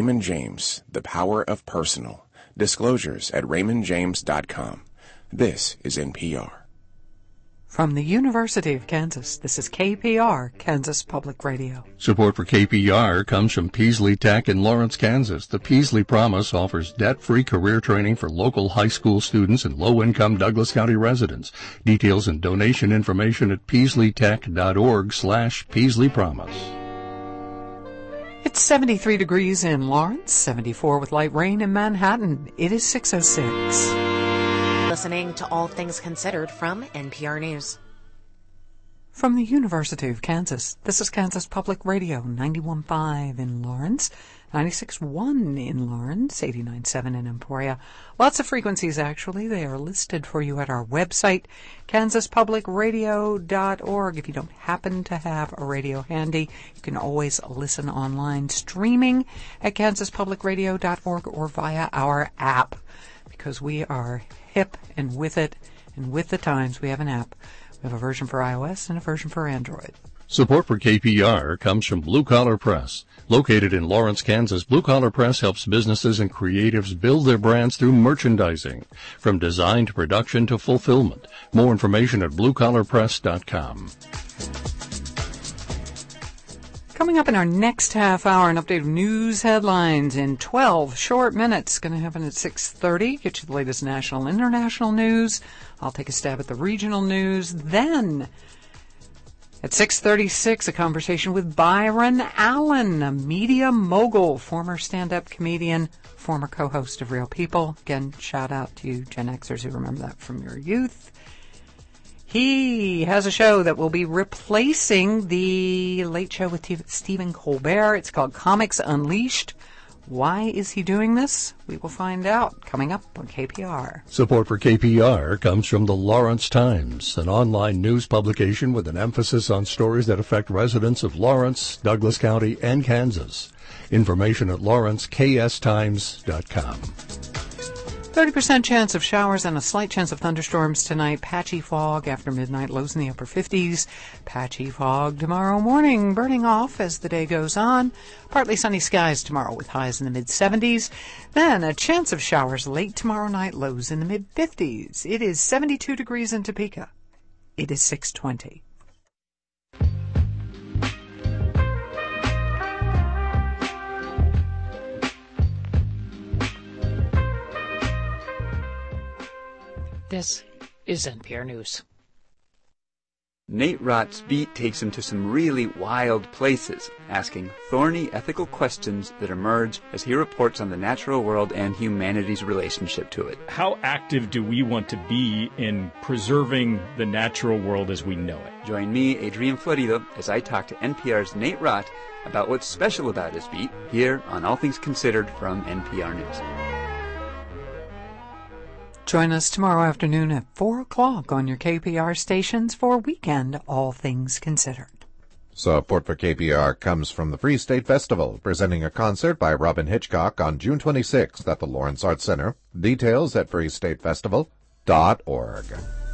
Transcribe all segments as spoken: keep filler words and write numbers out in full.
Raymond James, the power of personal. Disclosures at raymond james dot com. This is N P R. From the University of Kansas, this is K P R, Kansas Public Radio. Support for K P R comes from Peaslee Tech in Lawrence, Kansas. The Peaslee Promise offers debt-free career training for local high school students and low-income Douglas County residents. Details and donation information at peaslee tech dot org slash Peaslee Promise. It's seventy-three degrees in Lawrence, seventy-four with light rain in Manhattan. It is six oh six. Listening to All Things Considered from N P R News. From the University of Kansas, this is Kansas Public Radio, ninety-one point five in Lawrence, ninety-six point one in Lawrence, eighty-nine point seven in Emporia. Lots of frequencies, actually. They are listed for you at our website, kansas public radio dot org. If you don't happen to have a radio handy, you can always listen online, streaming at kansas public radio dot org or via our app, because we are hip and with it and with the times. We have an app. We have a version for iOS and a version for Android. Support for K P R comes from Blue Collar Press. Located in Lawrence, Kansas, Blue Collar Press helps businesses and creatives build their brands through merchandising, from design to production to fulfillment. More information at blue collar press dot com. Coming up in our next half hour, an update of news headlines in twelve short minutes. Going to happen at six thirty. Get you the latest national and international news. I'll take a stab at the regional news. Then, at six thirty-six, a conversation with Byron Allen, a media mogul, former stand-up comedian, former co-host of Real People. Again, shout out to you Gen Xers who remember that from your youth. He has a show that will be replacing the Late Show with Stephen Colbert. It's called Comics Unleashed. Why is he doing this? We will find out coming up on K P R. Support for K P R comes from the Lawrence Times, an online news publication with an emphasis on stories that affect residents of Lawrence, Douglas County, and Kansas. Information at lawrence k s times dot com. thirty percent chance of showers and a slight chance of thunderstorms tonight. Patchy fog after midnight, lows in the upper fifties. Patchy fog tomorrow morning, burning off as the day goes on. Partly sunny skies tomorrow with highs in the mid-seventies. Then a chance of showers late tomorrow night, lows in the mid-fifties. It is seventy-two degrees in Topeka. It is six twenty. This is N P R News. Nate Rott's beat takes him to some really wild places, asking thorny ethical questions that emerge as he reports on the natural world and humanity's relationship to it. How active do we want to be in preserving the natural world as we know it? Join me, Adrian Florido, as I talk to N P R's Nate Rott about what's special about his beat here on All Things Considered from N P R News. Join us tomorrow afternoon at four o'clock on your K P R stations for Weekend All Things Considered. Support for K P R comes from the Free State Festival, presenting a concert by Robin Hitchcock on June twenty-sixth at the Lawrence Arts Center. Details at free state festival dot org.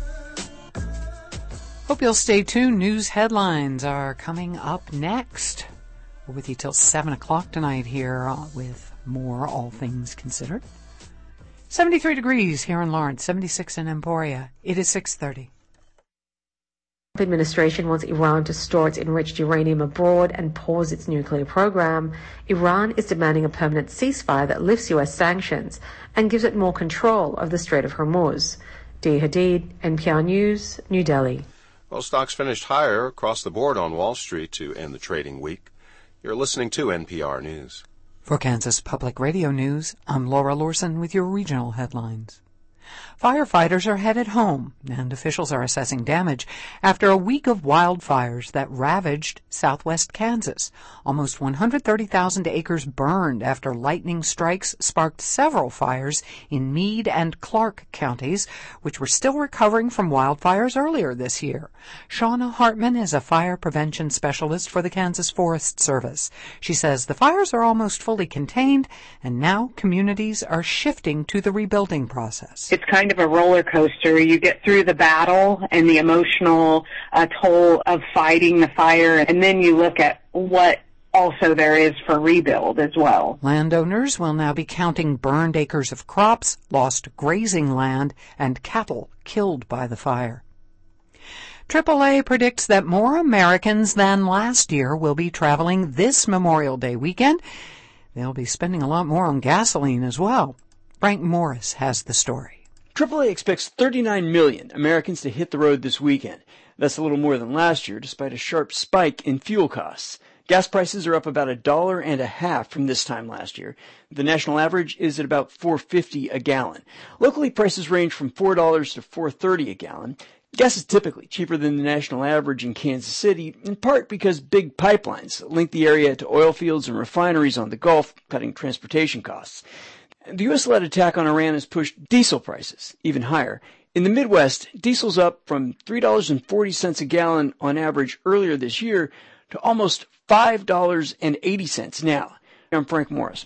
Hope you'll stay tuned. News headlines are coming up next. We're with you till seven o'clock tonight here with more All Things Considered. seventy-three degrees here in Lawrence, seventy-six in Emporia. It is six thirty. The administration wants Iran to store its enriched uranium abroad and pause its nuclear program. Iran is demanding a permanent ceasefire that lifts U S sanctions and gives it more control of the Strait of Hormuz. Dee Hadid, N P R News, New Delhi. Well, stocks finished higher across the board on Wall Street to end the trading week. You're listening to N P R News. For Kansas Public Radio News, I'm Laura Lorson with your regional headlines. Firefighters are headed home, and officials are assessing damage after a week of wildfires that ravaged southwest Kansas. Almost one hundred thirty thousand acres burned after lightning strikes sparked several fires in Meade and Clark counties, which were still recovering from wildfires earlier this year. Shauna Hartman is a fire prevention specialist for the Kansas Forest Service. She says the fires are almost fully contained, and now communities are shifting to the rebuilding process. It's kind of a roller coaster. You get through the battle and the emotional uh, toll of fighting the fire, and then you look at what also there is for rebuild as well. Landowners will now be counting burned acres of crops, lost grazing land, and cattle killed by the fire. triple A predicts that more Americans than last year will be traveling this Memorial Day weekend. They'll be spending a lot more on gasoline as well. Frank Morris has the story. triple A expects thirty-nine million Americans to hit the road this weekend. That's a little more than last year, despite a sharp spike in fuel costs. Gas prices are up about a dollar and a half from this time last year. The national average is at about four dollars and fifty cents a gallon. Locally, prices range from four dollars to four dollars and thirty cents a gallon. Gas is typically cheaper than the national average in Kansas City, in part because big pipelines link the area to oil fields and refineries on the Gulf, cutting transportation costs. The U S-led attack on Iran has pushed diesel prices even higher. In the Midwest, diesel's up from three dollars and forty cents a gallon on average earlier this year to almost five dollars and eighty cents now. I'm Frank Morris.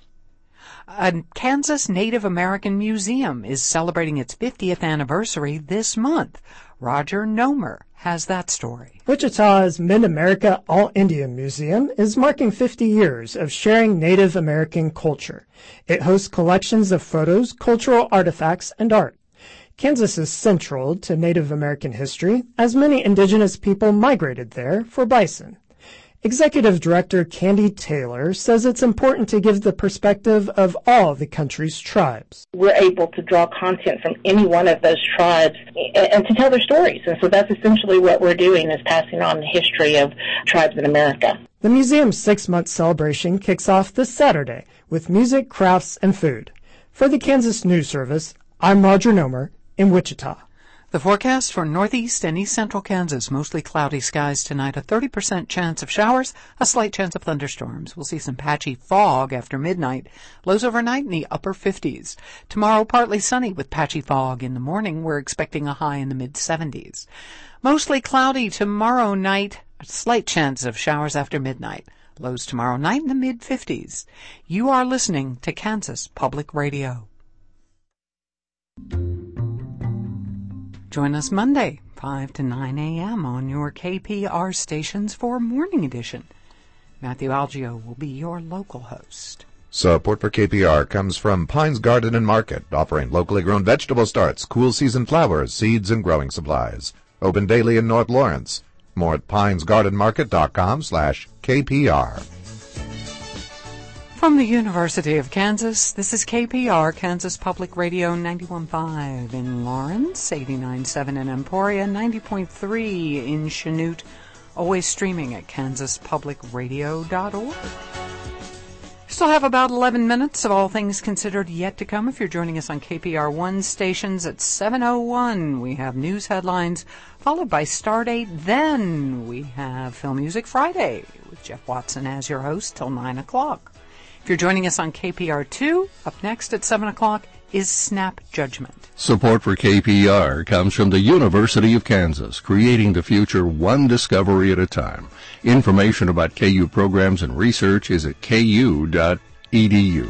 A Kansas Native American Museum is celebrating its fiftieth anniversary this month. Roger Nomer has that story. Wichita's Mid-America All-Indian Museum is marking fifty years of sharing Native American culture. It hosts collections of photos, cultural artifacts, and art. Kansas is central to Native American history, as many indigenous people migrated there for bison. Executive Director Candy Taylor says it's important to give the perspective of all the country's tribes. We're able to draw content from any one of those tribes and to tell their stories. And so that's essentially what we're doing, is passing on the history of tribes in America. The museum's six-month celebration kicks off this Saturday with music, crafts, and food. For the Kansas News Service, I'm Roger Nomer in Wichita. The forecast for northeast and east central Kansas, mostly cloudy skies tonight, a thirty percent chance of showers, a slight chance of thunderstorms. We'll see some patchy fog after midnight. Lows overnight in the upper fifties. Tomorrow, partly sunny with patchy fog. In the morning, we're expecting a high in the mid seventies. Mostly cloudy tomorrow night, a slight chance of showers after midnight. Lows tomorrow night in the mid fifties. You are listening to Kansas Public Radio. Join us Monday, five to nine a.m. on your K P R stations for Morning Edition. Matthew Algio will be your local host. Support for K P R comes from Pines Garden and Market, offering locally grown vegetable starts, cool season flowers, seeds, and growing supplies. Open daily in North Lawrence. More at pinesgardenmarket.com slash KPR. From the University of Kansas, this is K P R, Kansas Public Radio, ninety-one point five in Lawrence, eighty-nine point seven in Emporia, ninety point three in Chanute, always streaming at kansas public radio dot org. Still have about eleven minutes of All Things Considered yet to come. If you're joining us on K P R one stations at seven oh one, we have news headlines, followed by Stardate. Then we have Film Music Friday with Jeff Watson as your host till nine o'clock. If you're joining us on K P R two, up next at seven o'clock is Snap Judgment. Support for K P R comes from the University of Kansas, creating the future one discovery at a time. Information about K U programs and research is at k u dot e d u.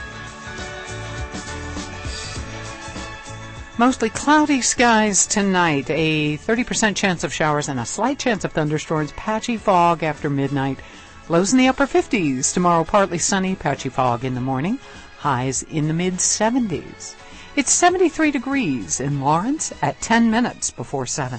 Mostly cloudy skies tonight, a thirty percent chance of showers and a slight chance of thunderstorms, patchy fog after midnight. Lows in the upper fifties. Tomorrow, partly sunny, patchy fog in the morning. Highs in the mid seventies. It's seventy-three degrees in Lawrence at ten minutes before seven.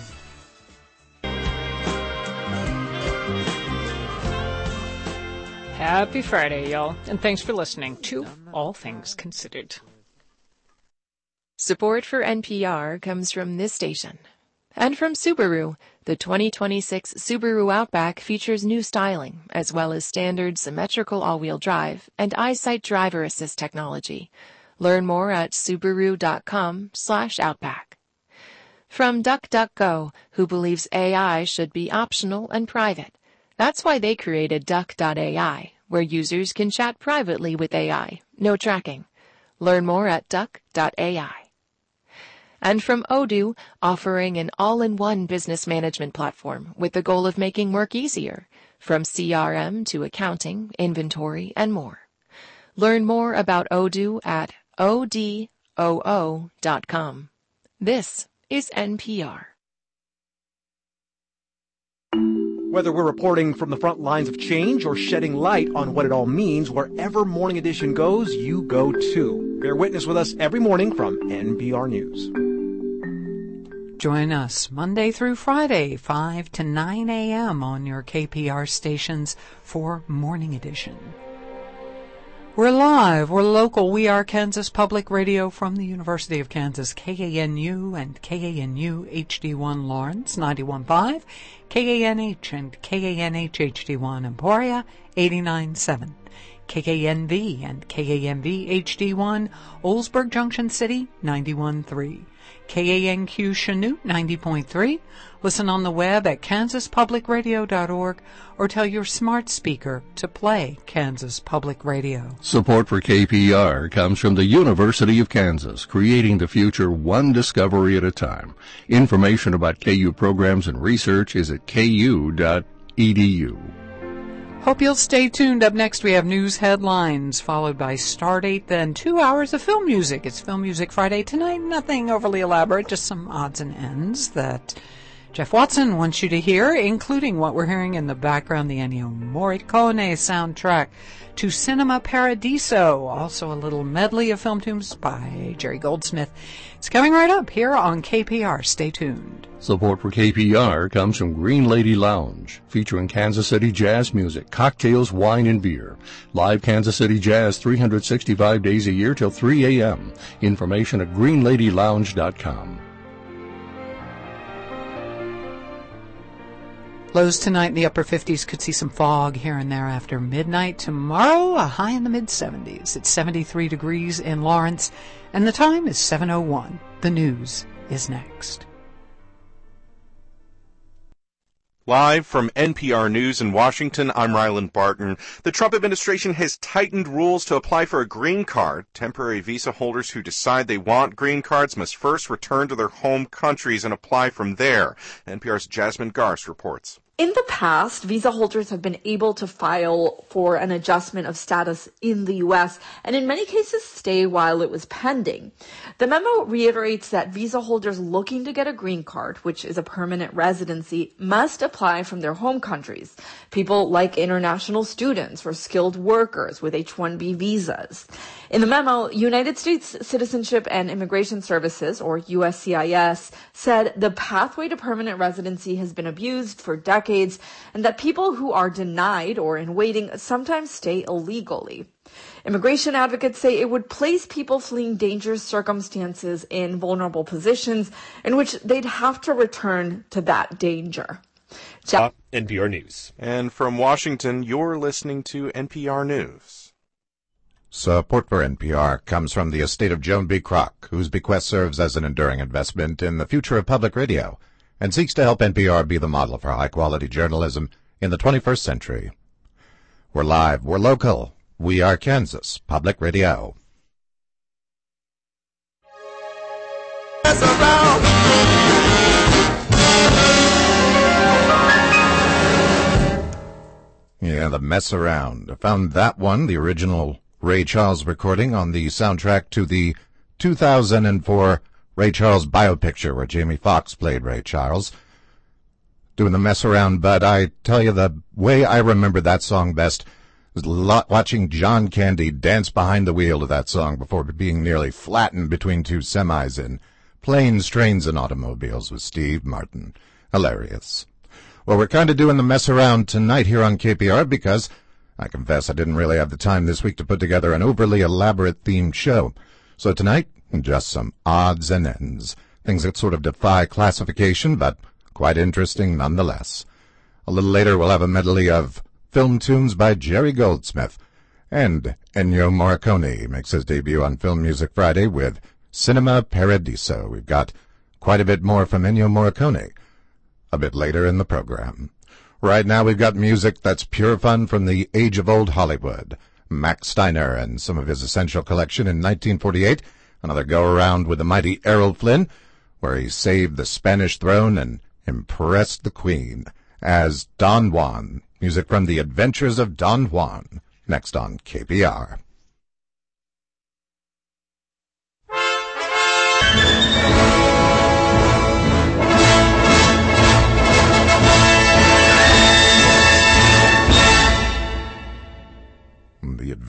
Happy Friday, y'all, and thanks for listening to All Things Considered. Support for N P R comes from this station. And from Subaru, the twenty twenty-six Subaru Outback features new styling, as well as standard symmetrical all-wheel drive and EyeSight driver assist technology. Learn more at subaru.com slash outback. From DuckDuckGo, who believes A I should be optional and private. That's why they created Duck dot A I, where users can chat privately with A I, no tracking. Learn more at duck dot A I. And from Odoo, offering an all-in-one business management platform with the goal of making work easier, from C R M to accounting, inventory, and more. Learn more about Odoo at O D O O dot com. This is N P R. Whether we're reporting from the front lines of change or shedding light on what it all means, wherever Morning Edition goes, you go too. Bear witness with us every morning from N P R News. Join us Monday through Friday, five to nine a.m. on your K P R stations for Morning Edition. We're live, we're local, we are Kansas Public Radio from the University of Kansas, K A N U and K A N U H D one Lawrence, ninety-one point five, K A N H and K A N H H D one Emporia, eighty-nine point seven, K K N V and K A N V H D one Oldsburg Junction City, ninety-one point three, K A N Q Chanute, ninety point three. Listen on the web at kansas public radio dot org or tell your smart speaker to play Kansas Public Radio. Support for K P R comes from the University of Kansas, creating the future one discovery at a time. Information about K U programs and research is at k u dot e d u. Hope you'll stay tuned. Up next we have news headlines, followed by Stardate, then two hours of film music. It's Film Music Friday tonight. Nothing overly elaborate, just some odds and ends that Jeff Watson wants you to hear, including what we're hearing in the background, the Ennio Morricone soundtrack to Cinema Paradiso. Also a little medley of film tunes by Jerry Goldsmith. It's coming right up here on K P R. Stay tuned. Support for K P R comes from Green Lady Lounge, featuring Kansas City jazz music, cocktails, wine, and beer. Live Kansas City jazz three hundred sixty-five days a year till three a.m. Information at green lady lounge dot com. Lows tonight in the upper fifties. Could see some fog here and there after midnight. Tomorrow, a high in the mid-seventies. It's seventy-three degrees in Lawrence, and the time is seven oh one. The news is next. Live from N P R News in Washington, I'm Ryland Barton. The Trump administration has tightened rules to apply for a green card. Temporary visa holders who decide they want green cards must first return to their home countries and apply from there. N P R's Jasmine Garst reports. In the past, visa holders have been able to file for an adjustment of status in the U S and in many cases stay while it was pending. The memo reiterates that visa holders looking to get a green card, which is a permanent residency, must apply from their home countries. People like international students or skilled workers with H one B visas. In the memo, United States Citizenship and Immigration Services, or U S C I S, said the pathway to permanent residency has been abused for decades and that people who are denied or in waiting sometimes stay illegally. Immigration advocates say it would place people fleeing dangerous circumstances in vulnerable positions in which they'd have to return to that danger. Ja- N P R News. And from Washington, you're listening to N P R News. Support for N P R comes from the estate of Joan B. Kroc, whose bequest serves as an enduring investment in the future of public radio and seeks to help N P R be the model for high-quality journalism in the twenty-first century. We're live, we're local, we are Kansas Public Radio. Yeah, the mess around. I found that one, the original Ray Charles recording, on the soundtrack to the two thousand four Ray Charles biopicture where Jamie Foxx played Ray Charles, doing the mess around. But I tell you, the way I remember that song best was lot watching John Candy dance behind the wheel to that song before being nearly flattened between two semis in Planes, Trains, and Automobiles with Steve Martin. Hilarious. Well, we're kind of doing the mess around tonight here on K P R because I confess I didn't really have the time this week to put together an overly elaborate themed show. So tonight, just some odds and ends, things that sort of defy classification, but quite interesting nonetheless. A little later, we'll have a medley of film tunes by Jerry Goldsmith, and Ennio Morricone makes his debut on Film Music Friday with Cinema Paradiso. We've got quite a bit more from Ennio Morricone a bit later in the program. Right now we've got music that's pure fun from the age of old Hollywood. Max Steiner and some of his Essential collection in nineteen forty-eight, another go-around with the mighty Errol Flynn, where he saved the Spanish throne and impressed the Queen, as Don Juan, music from The Adventures of Don Juan, next on K P R.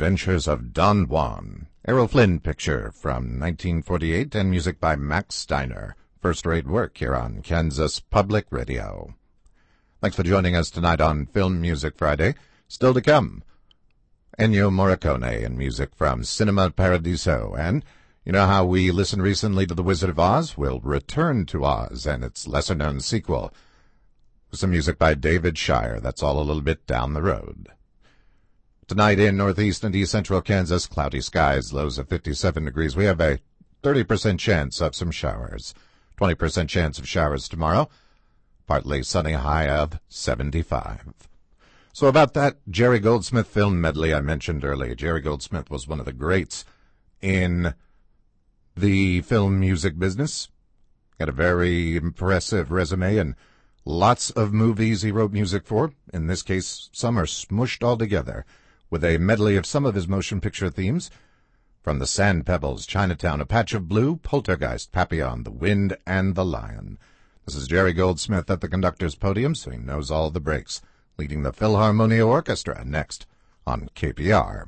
Adventures of Don Juan, Errol Flynn picture from nineteen forty-eight, and music by Max Steiner. First-rate work here on Kansas Public Radio. Thanks for joining us tonight on Film Music Friday. Still to come, Ennio Morricone and music from Cinema Paradiso. And you know how we listened recently to The Wizard of Oz? We'll return to Oz and its lesser-known sequel. Some music by David Shire. That's all a little bit down the road. Tonight in northeast and east central Kansas, cloudy skies, lows of fifty-seven degrees. We have a thirty percent chance of some showers. twenty percent chance of showers tomorrow. Partly sunny, high of seventy-five. So about that Jerry Goldsmith film medley I mentioned earlier. Jerry Goldsmith was one of the greats in the film music business. Had a very impressive resume and lots of movies he wrote music for. In this case, some are smushed all together with a medley of some of his motion picture themes, from The Sand Pebbles, Chinatown, A Patch of Blue, Poltergeist, Papillon, The Wind, and The Lion. This is Jerry Goldsmith at the conductor's podium, so he knows all the breaks, leading the Philharmonia Orchestra next on K P R.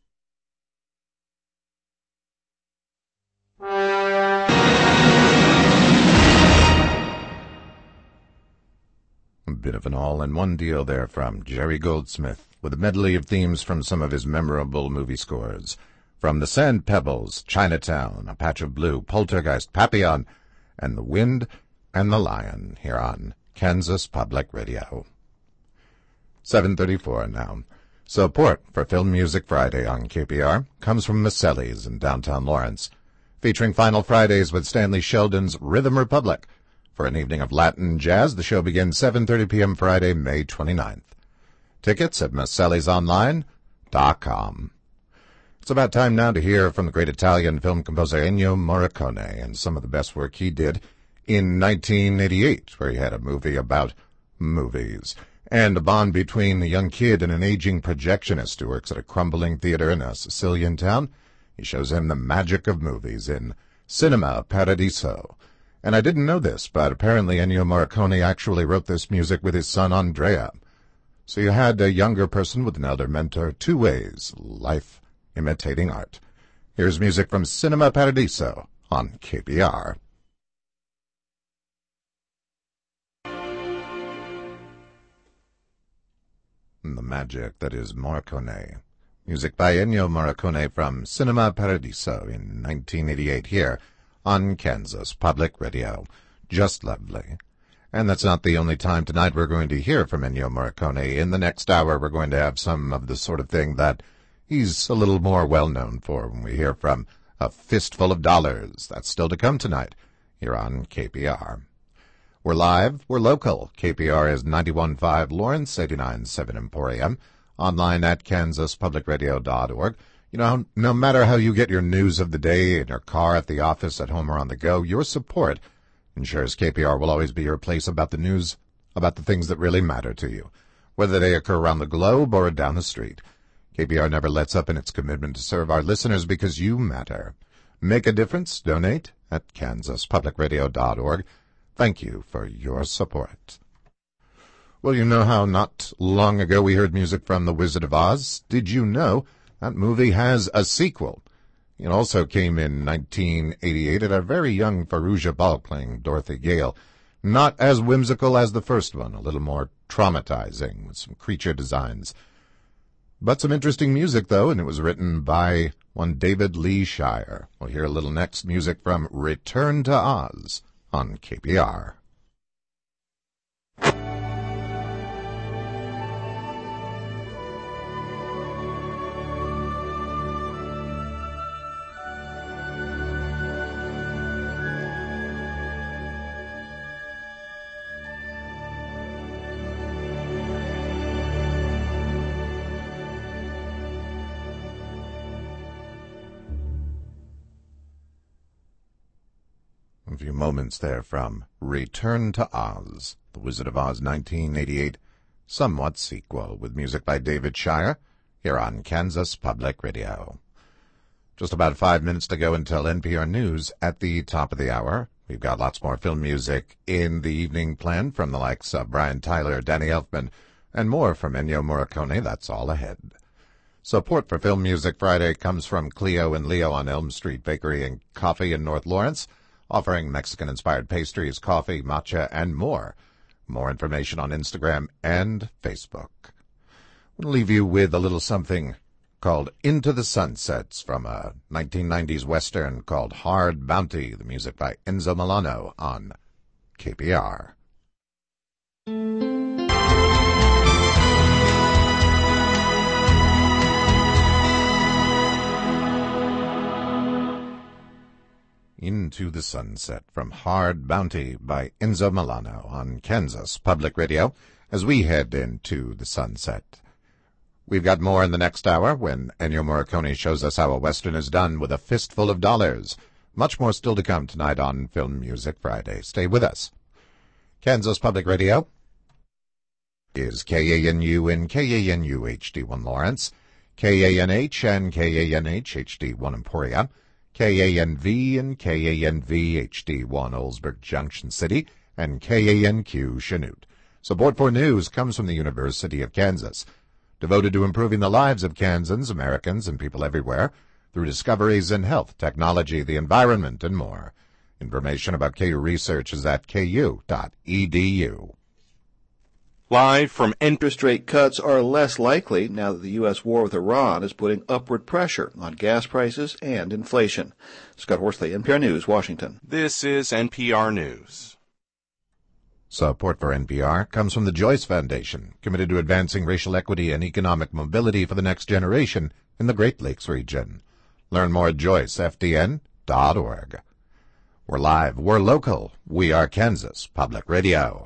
A bit of an all-in-one deal there from Jerry Goldsmith, with a medley of themes from some of his memorable movie scores. From The Sand Pebbles, Chinatown, A Patch of Blue, Poltergeist, Papillon, and The Wind and the Lion, here on Kansas Public Radio. seven thirty-four now. Support for Film Music Friday on K P R comes from Maselli's in downtown Lawrence, featuring Final Fridays with Stanley Sheldon's Rhythm Republic. For an evening of Latin jazz, the show begins seven thirty p.m. Friday, May twenty-ninth. Tickets at masellis online dot com. It's about time now to hear from the great Italian film composer Ennio Morricone and some of the best work he did in nineteen eighty-eight, where he had a movie about movies, and a bond between a young kid and an aging projectionist who works at a crumbling theater in a Sicilian town. He shows him the magic of movies in Cinema Paradiso. And I didn't know this, but apparently Ennio Morricone actually wrote this music with his son Andrea. So you had a younger person with an elder mentor, two ways, life imitating art. Here's music from Cinema Paradiso on K P R. The magic that is Morricone. Music by Ennio Morricone from Cinema Paradiso in nineteen eighty-eight here on Kansas Public Radio. Just lovely. And that's not the only time tonight we're going to hear from Ennio Morricone. In the next hour, we're going to have some of the sort of thing that he's a little more well-known for when we hear from A Fistful of Dollars. That's still to come tonight here on K P R. We're live, we're local. K P R is ninety-one point five Lawrence, eighty-nine point seven Emporium, online at kansas public radio dot org. You know, no matter how you get your news of the day, in your car, at the office, at home, or on the go, your support ensures K P R will always be your place about the news, about the things that really matter to you, whether they occur around the globe or down the street. K P R never lets up in its commitment to serve our listeners because you matter. Make a difference, donate at kansas public radio dot org. Thank you for your support. Well, you know how not long ago we heard music from The Wizard of Oz? Did you know that movie has a sequel? It also came in nineteen eighty-eight at a very young Fairuza Balk playing Dorothy Gale. Not as whimsical as the first one, a little more traumatizing with some creature designs. But some interesting music, though, and it was written by one David Lee Shire. We'll hear a little next music from Return to Oz on K P R. A few moments there from Return to Oz, The Wizard of Oz nineteen eighty-eight, somewhat sequel, with music by David Shire, here on Kansas Public Radio. Just about five minutes to go until N P R News at the top of the hour. We've got lots more film music in the evening planned from the likes of Brian Tyler, Danny Elfman, and more from Ennio Morricone. That's all ahead. Support for Film Music Friday comes from Cleo and Leo on Elm Street Bakery and Coffee in North Lawrence, offering Mexican-inspired pastries, coffee, matcha, and more. More information on Instagram and Facebook. We'll leave you with a little something called Into the Sunsets from a nineteen nineties Western called Hard Bounty, the music by Enzo Milano on K P R. Into the Sunset from Hard Bounty by Enzo Milano on Kansas Public Radio as we head into the sunset. We've got more in the next hour when Ennio Morricone shows us how a Western is done with a fistful of dollars. Much more still to come tonight on Film Music Friday. Stay with us. Kansas Public Radio is K A N U and K A N U H D one Lawrence, K A N H and K A N H H D one Emporia, K A N V and K A N V H D one Oldsburg Junction City, and K A N Q Chanute. Support for news comes from the University of Kansas, devoted to improving the lives of Kansans, Americans, and people everywhere through discoveries in health, technology, the environment, and more. Information about K U research is at K U dot E D U. Live from interest rate cuts are less likely now that the U S war with Iran is putting upward pressure on gas prices and inflation. Scott Horsley, N P R News, Washington. This is N P R News. Support for N P R comes from the Joyce Foundation, committed to advancing racial equity and economic mobility for the next generation in the Great Lakes region. Learn more at joyce f d n dot org. We're live, we're local, we are Kansas Public Radio.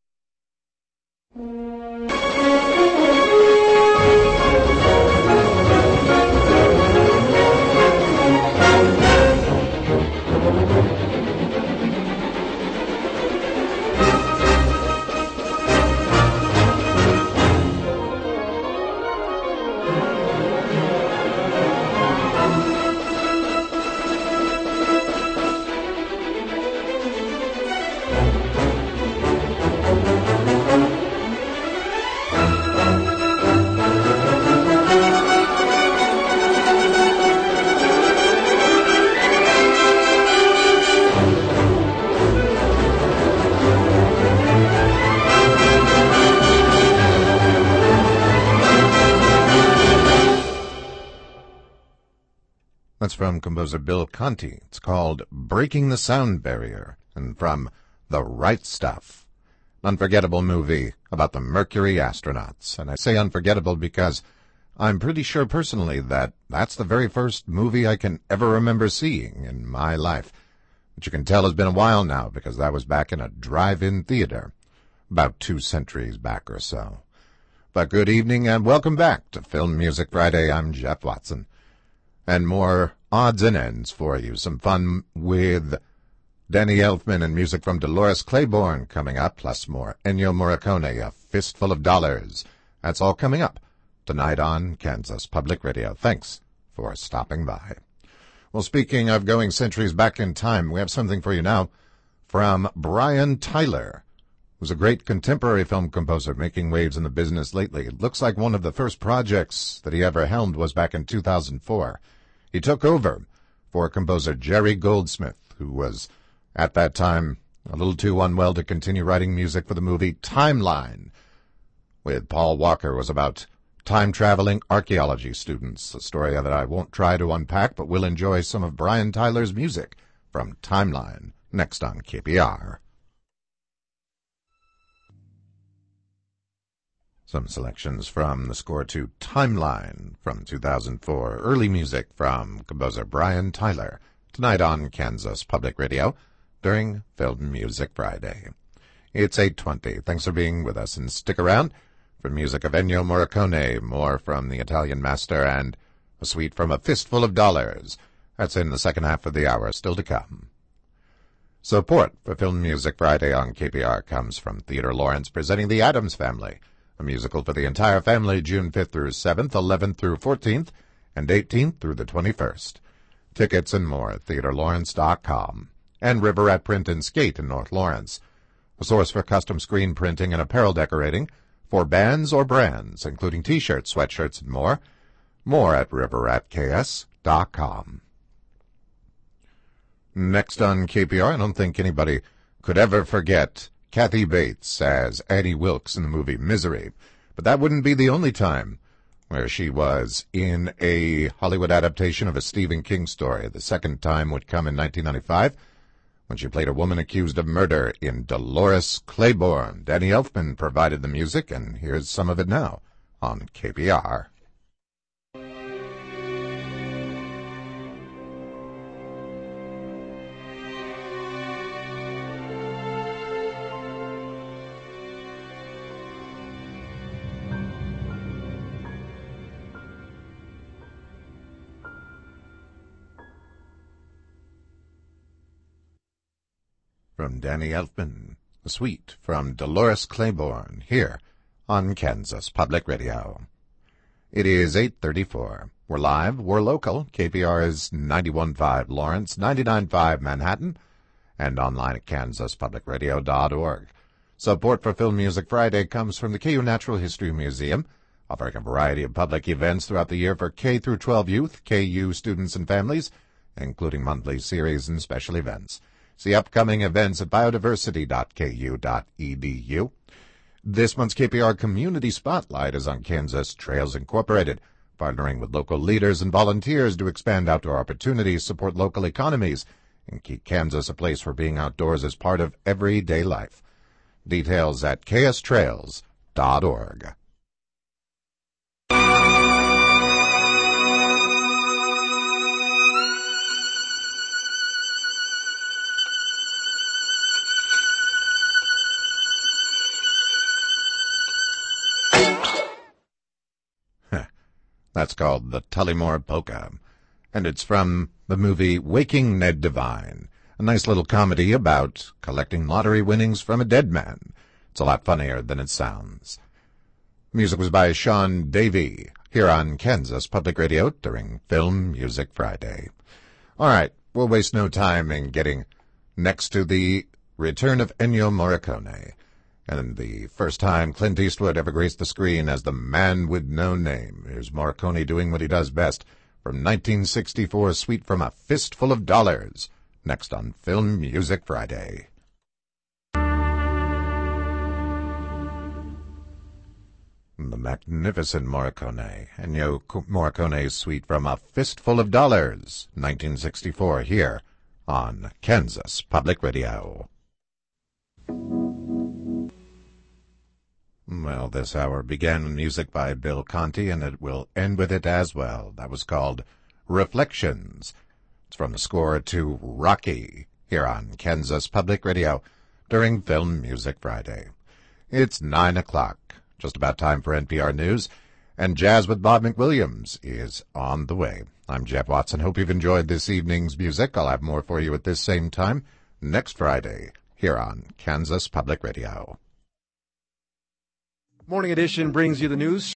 That's from composer Bill Conti. It's called Breaking the Sound Barrier, and from The Right Stuff, an unforgettable movie about the Mercury astronauts. And I say unforgettable because I'm pretty sure personally that that's the very first movie I can ever remember seeing in my life. But you can tell has been a while now because that was back in a drive-in theater, about two centuries back or so. But good evening and welcome back to Film Music Friday. I'm Jeff Watson. And more odds and ends for you. Some fun with Danny Elfman and music from Dolores Claiborne coming up, plus more Ennio Morricone, A Fistful of Dollars. That's all coming up tonight on Kansas Public Radio. Thanks for stopping by. Well, speaking of going centuries back in time, we have something for you now from Brian Tyler, who's a great contemporary film composer making waves in the business lately. It looks like one of the first projects that he ever helmed was back in two thousand four. He took over for composer Jerry Goldsmith, who was, at that time, a little too unwell to continue writing music for the movie Timeline, with Paul Walker. Was about time-traveling archaeology students, a story that I won't try to unpack, but will enjoy some of Brian Tyler's music from Timeline, next on K P R. Some selections from the score to Timeline from two thousand four. Early music from composer Brian Tyler. Tonight on Kansas Public Radio during Film Music Friday. It's eight twenty. Thanks for being with us, and stick around for music of Ennio Morricone, more from the Italian master, and a suite from A Fistful of Dollars. That's in the second half of the hour, still to come. Support for Film Music Friday on K P R comes from Theodore Lawrence, presenting The Addams Family, a musical for the entire family, June fifth through seventh, eleventh through fourteenth, and eighteenth through the twenty-first. Tickets and more at theodore lawrence dot com. And River at Print and Skate in North Lawrence, a source for custom screen printing and apparel decorating for bands or brands, including T-shirts, sweatshirts, and more. More at river rat k s dot com. Next on K P R, I don't think anybody could ever forget Kathy Bates as Annie Wilkes in the movie Misery. But that wouldn't be the only time where she was in a Hollywood adaptation of a Stephen King story. The second time would come in nineteen ninety-five when she played a woman accused of murder in Dolores Claiborne. Danny Elfman provided the music, and here's some of it now on K P R. From Danny Elfman, a suite from Dolores Claiborne, here on Kansas Public Radio. It is eight thirty-four. We're live, we're local. K P R is ninety-one point five Lawrence, ninety-nine point five Manhattan, and online at kansas public radio dot org. Support for Film Music Friday comes from the K U Natural History Museum, offering a variety of public events throughout the year for K through twelve youth, K U students and families, including monthly series and special events. See upcoming events at biodiversity dot k u dot e d u. This month's K P R Community Spotlight is on Kansas Trails Incorporated, partnering with local leaders and volunteers to expand outdoor opportunities, support local economies, and keep Kansas a place where being outdoors is part of everyday life. Details at k s trails dot org. That's called the Tullymore Polka, and it's from the movie Waking Ned Devine, a nice little comedy about collecting lottery winnings from a dead man. It's a lot funnier than it sounds. Music was by Sean Davey, here on Kansas Public Radio during Film Music Friday. All right, we'll waste no time in getting next to the return of Ennio Morricone, and the first time Clint Eastwood ever graced the screen as the man with no name. Here's Morricone doing what he does best from nineteen sixty-four, Suite from a Fistful of Dollars, next on Film Music Friday. The magnificent Morricone, Ennio Morricone's Suite from a Fistful of Dollars, nineteen sixty-four, here on Kansas Public Radio. Well, this hour began with music by Bill Conti, and it will end with it as well. That was called Reflections. It's from the score to Rocky, here on Kansas Public Radio during Film Music Friday. It's nine o'clock, just about time for N P R News, and Jazz with Bob McWilliams is on the way. I'm Jeff Watson. Hope you've enjoyed this evening's music. I'll have more for you at this same time next Friday, here on Kansas Public Radio. Morning Edition brings you the news.